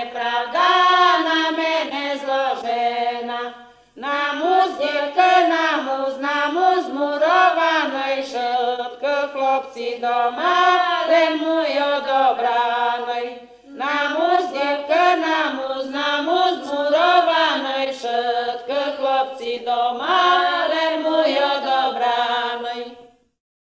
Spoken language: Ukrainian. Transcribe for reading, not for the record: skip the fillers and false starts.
неправда на мене зложена. Намуз, дівки, намуз, мурованої шибки, хлопці дома, лен мою добрану.